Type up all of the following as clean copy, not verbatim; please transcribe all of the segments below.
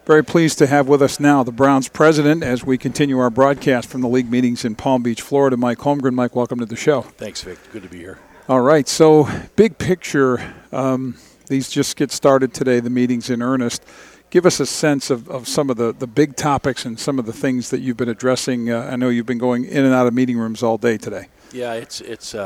Very pleased to have with us now the Browns president as we continue our broadcast from the league meetings in Palm Beach, Florida, Mike Holmgren. Mike, welcome to the show. Thanks, Vic. Good to be here. All right, so big picture, these just get started today, the meetings in earnest. Give us a sense of some of the big topics and some of the things that you've been addressing. I know you've been going in and out of meeting rooms all day today. Yeah, it's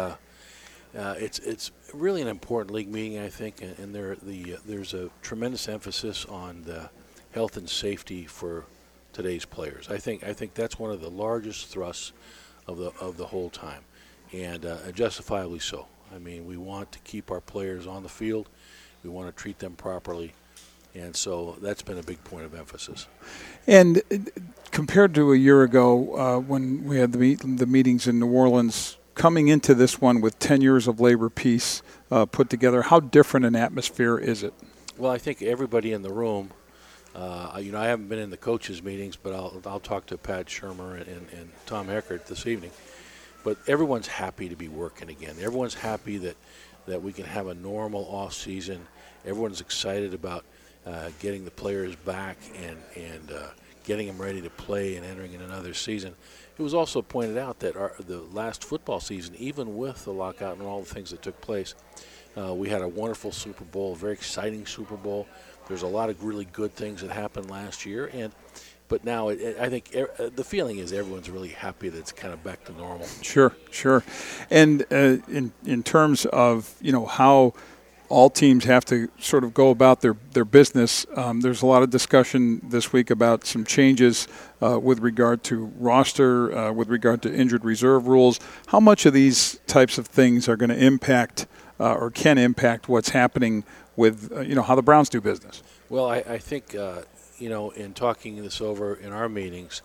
really an important league meeting, I think, and there's a tremendous emphasis on the health and safety for today's players. I think that's one of the largest thrusts of the whole time, and justifiably so. I mean, we want to keep our players on the field. We want to treat them properly, and so that's been a big point of emphasis. And compared to a year ago when we had the meetings in New Orleans, coming into this one with 10 years of labor peace put together, how different an atmosphere is it? Well, I think everybody in the room, I haven't been in the coaches' meetings, but I'll talk to Pat Shurmur and Tom Eckert this evening. But everyone's happy to be working again. Everyone's happy that we can have a normal off season. Everyone's excited about getting the players back and getting them ready to play and entering in another season. It was also pointed out that the last football season, even with the lockout and all the things that took place, we had a wonderful Super Bowl, a very exciting Super Bowl. There's a lot of really good things that happened last year, but now I think the feeling is everyone's really happy that it's kind of back to normal. Sure. And in terms of how all teams have to sort of go about their business, there's a lot of discussion this week about some changes with regard to roster, with regard to injured reserve rules. How much of these types of things are going to impact or can impact what's happening with how the Browns do business? Well, I think in talking this over in our meetings,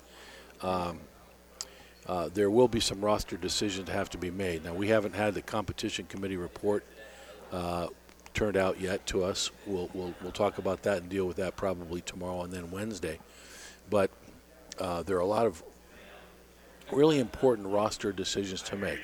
there will be some roster decisions that have to be made. Now, we haven't had the competition committee report turned out yet to us. We'll talk about that and deal with that probably tomorrow and then Wednesday. But there are a lot of really important roster decisions to make.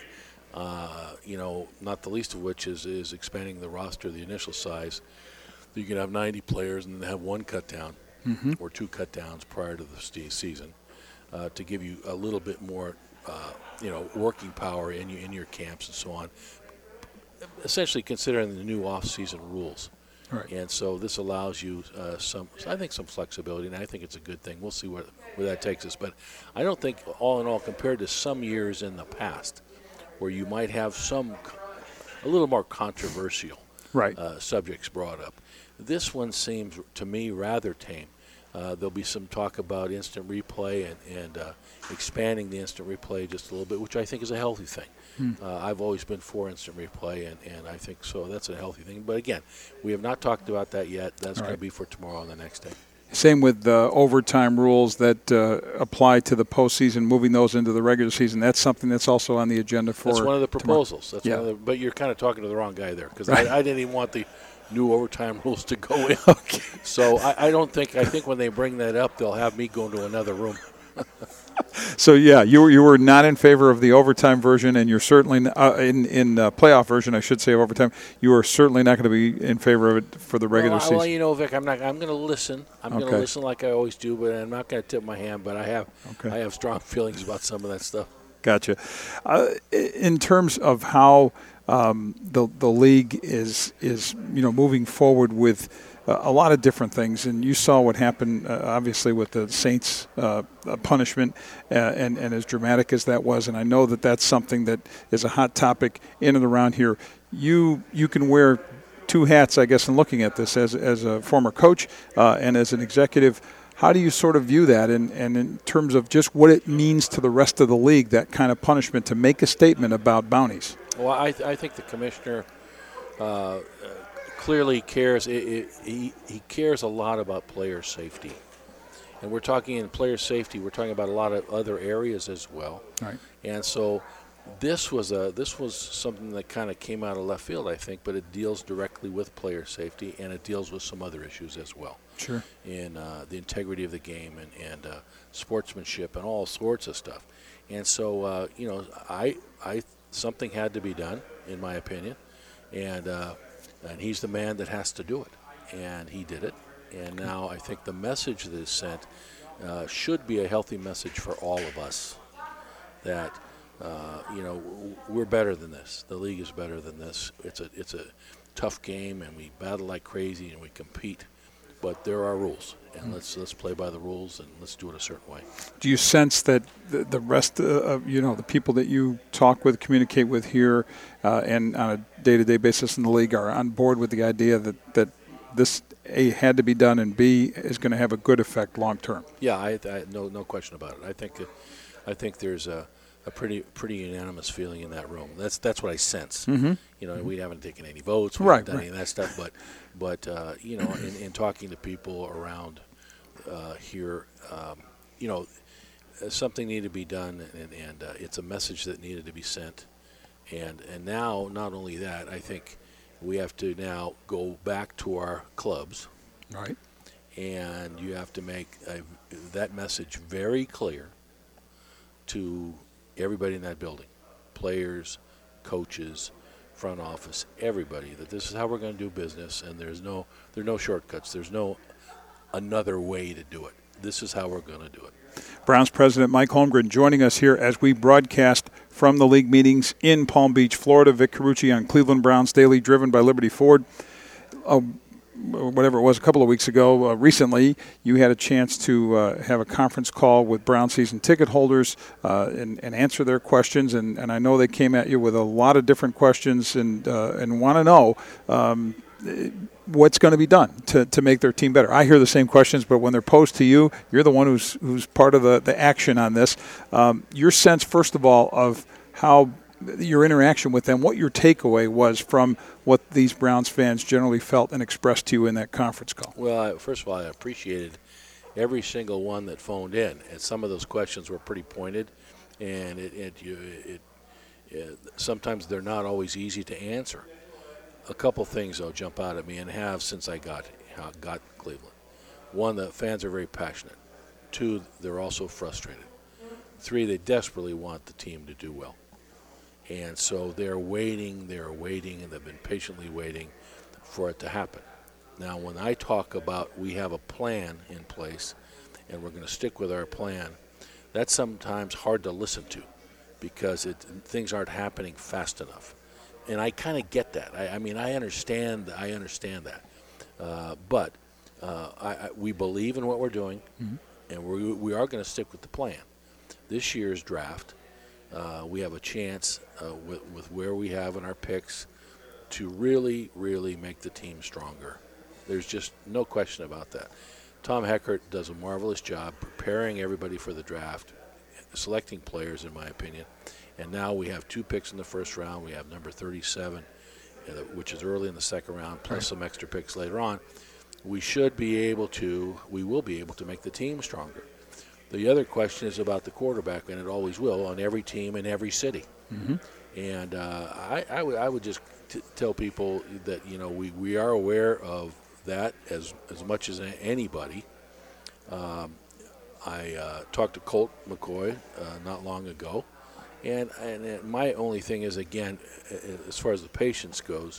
Not the least of which is expanding the roster, the initial size. You can have 90 players and then have one cut down or two cut downs prior to the season to give you a little bit more, working power in your camps and so on. Essentially considering the new off-season rules. Right. And so this allows you some flexibility, and I think it's a good thing. We'll see where that takes us. But I don't think, all in all, compared to some years in the past, where you might have a little more controversial subjects brought up, this one seems to me rather tame. There'll be some talk about instant replay and expanding the instant replay just a little bit, which I think is a healthy thing. I've always been for instant replay, and I think so. That's a healthy thing. But again, we have not talked about that yet. That's going to be for tomorrow and the next day. Same with the overtime rules that apply to the postseason, moving those into the regular season. That's something that's also on the agenda for. That's one of the proposals. Tomorrow. But you're kind of talking to the wrong guy there, because I didn't even want the new overtime rules to go in. Okay. So I think when they bring that up, they'll have me go into another room. So you were not in favor of the overtime version, and you're certainly in playoff version, I should say, of overtime. You are certainly not going to be in favor of it for the regular season. Well, Vic, I'm going to listen. I'm going to listen like I always do, but I'm not going to tip my hand. But I have strong feelings about some of that stuff. Gotcha. In terms of how the league is moving forward with a lot of different things, and you saw what happened obviously with the Saints punishment and as dramatic as that was, and I know that that's something that is a hot topic in and around here. You can wear two hats, I guess, in looking at this as a former coach and as an executive. How do you sort of view that and in terms of just what it means to the rest of the league, that kind of punishment, to make a statement about bounties? Well, I think the commissioner clearly cares. He cares a lot about player safety. And we're talking in player safety, we're talking about a lot of other areas as well. Right. And so this was something that kind of came out of left field, I think, but it deals directly with player safety, and it deals with some other issues as well. Sure. In the integrity of the game and sportsmanship and all sorts of stuff. And so, I something had to be done, in my opinion, and he's the man that has to do it, and he did it. And now I think the message that is sent should be a healthy message for all of us that, we're better than this. The league is better than this. It's a tough game, and we battle like crazy, and we compete. But there are rules, and let's play by the rules, and let's do it a certain way. Do you sense that the rest of the people that you talk with, communicate with here, and on a day-to-day basis in the league are on board with the idea that this A had to be done and B is going to have a good effect long term? Yeah, I no question about it. I think there's a pretty unanimous feeling in that room. That's what I sense. Mm-hmm. We haven't taken any votes, we haven't done any of that stuff, but in talking to people around here, something needed to be done, and it's a message that needed to be sent, and now not only that, I think we have to now go back to our clubs, right, and you have to make that message very clear to everybody in that building, players, coaches, front office, everybody, that this is how we're going to do business, and there are no shortcuts. There's no another way to do it. This is how we're going to do it. Browns president Mike Holmgren joining us here as we broadcast from the league meetings in Palm Beach, Florida. Vic Carucci on Cleveland Browns Daily, driven by Liberty Ford. Whatever it was, a couple of weeks ago, recently, you had a chance to have a conference call with Brown season ticket holders and answer their questions. And I know they came at you with a lot of different questions and want to know what's going to be done to make their team better. I hear the same questions, but when they're posed to you, you're the one who's part of the action on this. Your sense, first of all, of how your interaction with them, what your takeaway was from what these Browns fans generally felt and expressed to you in that conference call. Well, first of all, I appreciated every single one that phoned in, and some of those questions were pretty pointed, and sometimes they're not always easy to answer. A couple things, though, jump out at me, and have since I got Cleveland. One, the fans are very passionate. Two, they're also frustrated. Three, they desperately want the team to do well. And so they're waiting, and they've been patiently waiting for it to happen. Now, when I talk about we have a plan in place and we're going to stick with our plan, that's sometimes hard to listen to because things aren't happening fast enough. And I kind of get that. I mean, I understand that. But we believe in what we're doing, and we are going to stick with the plan. This year's draft, we have a chance with where we have in our picks to really, really make the team stronger. There's just no question about that. Tom Heckert does a marvelous job preparing everybody for the draft, selecting players, in my opinion. And now we have 2 picks in the first round. We have number 37, which is early in the second round, plus some extra picks later on. We will be able to make the team stronger. The other question is about the quarterback, and it always will on every team in every city. Mm-hmm. And I would just tell people that we are aware of that as much as anybody. I talked to Colt McCoy not long ago, and my only thing is, again, as far as the patience goes,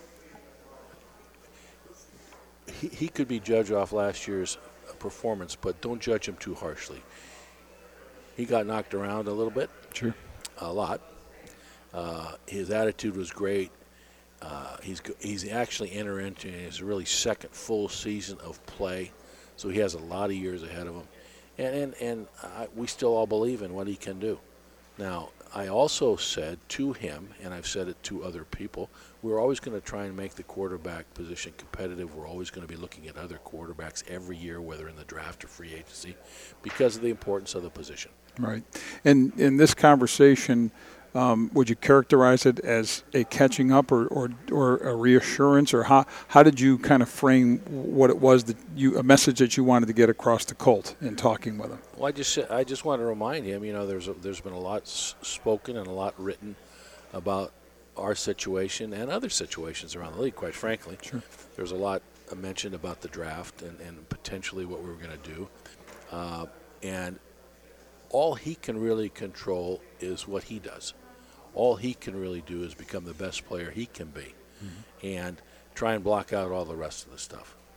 he could be judged off last year's performance, but don't judge him too harshly. He got knocked around a little bit. Sure. A lot. His attitude was great. He's actually entered into his really second full season of play, so he has a lot of years ahead of him. And we still all believe in what he can do. Now, I also said to him, and I've said it to other people, we're always going to try and make the quarterback position competitive. We're always going to be looking at other quarterbacks every year, whether in the draft or free agency, because of the importance of the position. Right. And in this conversation, would you characterize it as a catching up or a reassurance, or how did you kind of frame what it was a message that you wanted to get across to Colt in talking with him? Well, I just want to remind him, there's been a lot spoken and a lot written about our situation and other situations around the league, quite frankly. Sure. There's a lot mentioned about the draft and potentially what we were going to do. And all he can really control is what he does. All he can really do is become the best player he can be, and try and block out all the rest of the stuff.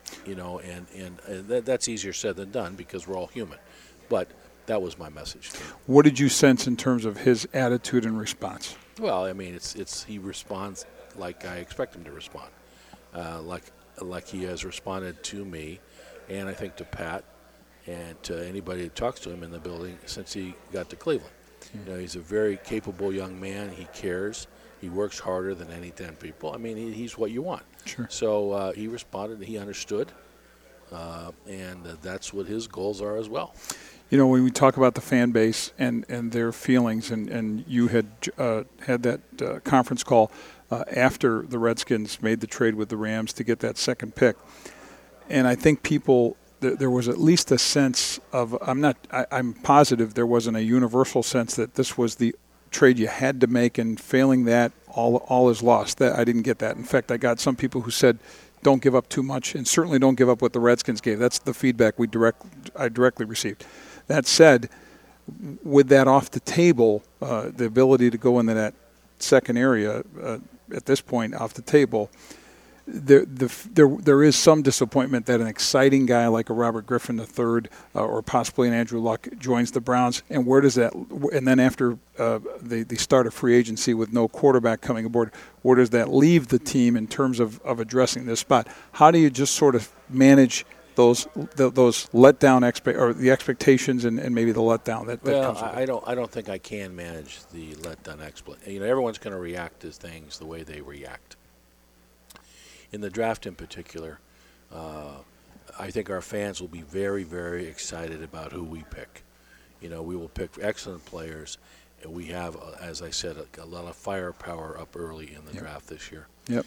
and that's easier said than done because we're all human. But that was my message to him. What did you sense in terms of his attitude and response? Well, I mean, he responds like I expect him to respond, like he has responded to me, and I think to Pat, and to anybody who talks to him in the building since he got to Cleveland. He's a very capable young man. He cares. He works harder than any 10 people. I mean, he's what you want. Sure. So he responded. He understood, and that's what his goals are as well. When we talk about the fan base and their feelings, and you had had that conference call after the Redskins made the trade with the Rams to get that second pick, and I think there was at least a sense of, I'm positive there wasn't a universal sense that this was the trade you had to make, and failing that, all is lost. That I didn't get that. In fact, I got some people who said, don't give up too much, and certainly don't give up what the Redskins gave. That's the feedback I directly received. That said, with that off the table, the ability to go into that second area at this point off the table, there is some disappointment that an exciting guy like a Robert Griffin III or possibly an Andrew Luck joins the Browns. And where does that? And then after the start of free agency with no quarterback coming aboard, where does that leave the team in terms of addressing this spot? How do you just sort of manage those letdown or the expectations and maybe the letdown that comes with it? I don't think I can manage the letdown everyone's going to react to things the way they react. In the draft in particular, I think our fans will be very, very excited about who we pick. We will pick excellent players, and we have, as I said, a lot of firepower up early in the draft this year. Yep.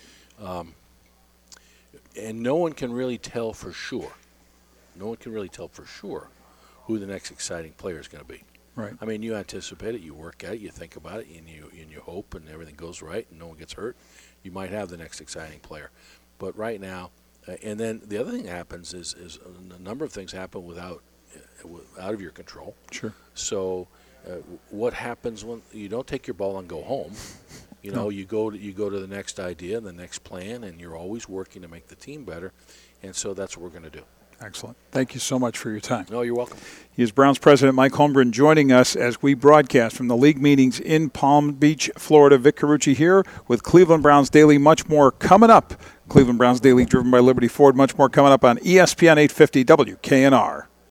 And no one can really tell for sure. No one can really tell for sure who the next exciting player is going to be. Right. I mean, you anticipate it, you work at it, you think about it, and you hope, and everything goes right, and no one gets hurt. You might have the next exciting player. But right now, and then the other thing that happens is a number of things happen out of your control. Sure. So what happens when you don't take your ball and go home? You go to the next idea, the next plan, and you're always working to make the team better. And so that's what we're going to do. Excellent. Thank you so much for your time. No, you're welcome. He is Browns President Mike Holmgren joining us as we broadcast from the league meetings in Palm Beach, Florida. Vic Carucci here with Cleveland Browns Daily. Much more coming up. Cleveland Browns Daily driven by Liberty Ford. Much more coming up on ESPN 850 WKNR.